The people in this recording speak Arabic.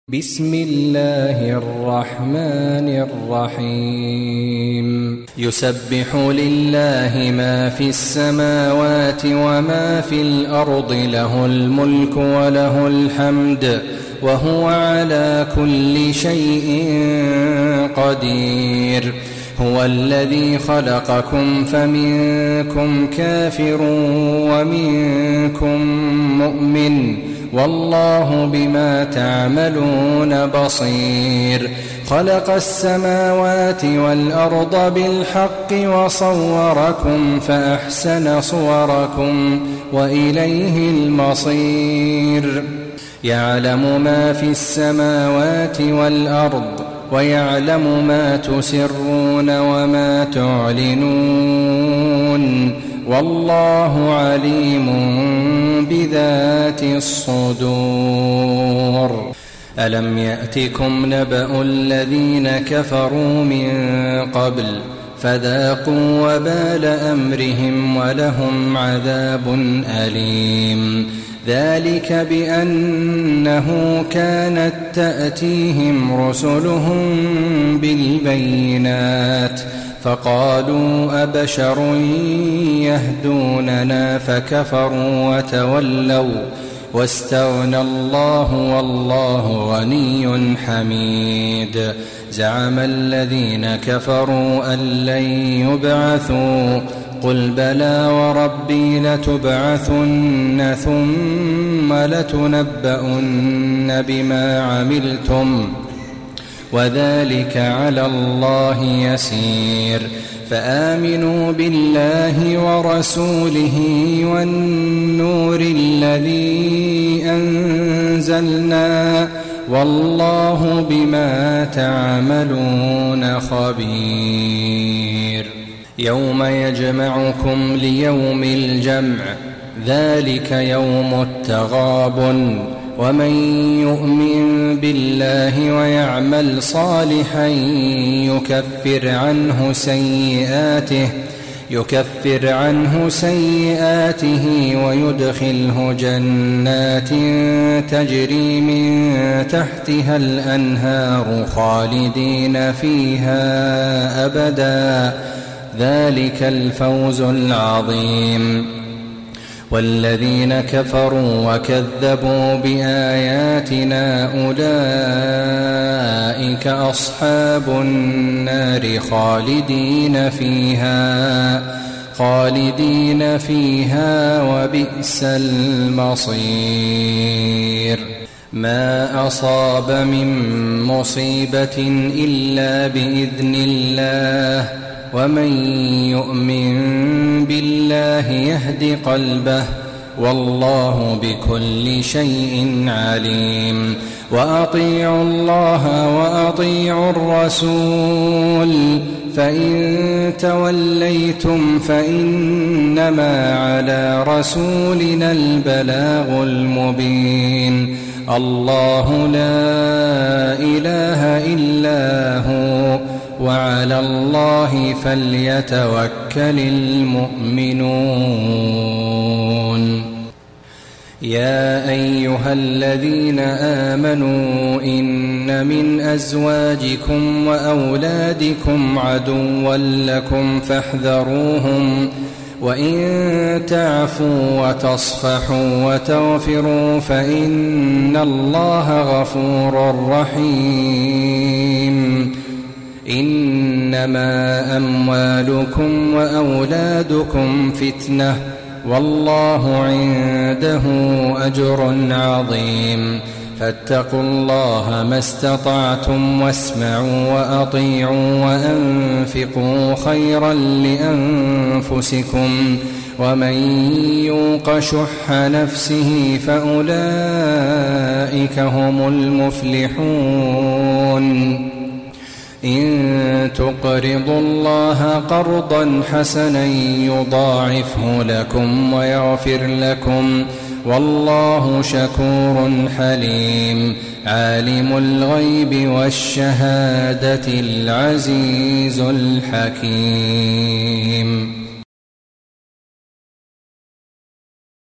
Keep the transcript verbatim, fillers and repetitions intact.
بسم الله الرحمن الرحيم يسبح لله ما في السماوات وما في الأرض له الملك وله الحمد وهو على كل شيء قدير هو الذي خلقكم فمنكم كافر ومنكم مؤمن والله بما تعملون بصير خلق السماوات والأرض بالحق وصوركم فأحسن صوركم وإليه المصير يعلم ما في السماوات والأرض ويعلم ما تسرون وما تعلنون والله عليم بذات الصدور ألم يأتكم نبأ الذين كفروا من قبل فذاقوا وبال أمرهم ولهم عذاب أليم ذلك بأنه كانت تأتيهم رسلهم بالبينات فقالوا أبشر يهدوننا فكفروا وتولوا واستغنى الله والله غني حميد زعم الذين كفروا أن لن يبعثوا قل بلى وربي لتبعثن ثم لتنبؤن بما عملتم وذلك على الله يسير فآمنوا بالله ورسوله والنور الذي أنزلنا والله بما تعملون خبير يوم يجمعكم ليوم الجمع ذلك يوم التغابن ومن يؤمن بالله ويعمل صالحا يكفر عنه سيئاته يكفر عنه سيئاته ويدخله جنات تجري من تحتها الأنهار خالدين فيها أبدا ذلك الفوز العظيم والذين كفروا وكذبوا بآياتنا أولئك أصحاب النار خالدين فيها خالدين فيها وبئس المصير ما أصاب من مصيبة إلا بإذن الله ومن يؤمن بالله يهد قلبه والله بكل شيء عليم وأطيعوا الله وأطيعوا الرسول فإن توليتم فإنما على رسولنا البلاغ المبين الله لا إله إلا هو وعلى الله فليتوكل المؤمنون يا أيها الذين آمنوا إن من أزواجكم وأولادكم عدوا لكم فاحذروهم وإن تعفوا وتصفحوا وتغفروا فإن الله غفور رحيم إنما أموالكم وأولادكم فتنة والله عنده أجر عظيم فاتقوا الله ما استطعتم واسمعوا وأطيعوا وأنفقوا خيرا لأنفسكم ومن يوق شح نفسه فأولئك هم المفلحون إن تقرضوا الله قرضا حسنا يضاعفه لكم ويغفر لكم والله شكور حليم عالم الغيب والشهادة العزيز الحكيم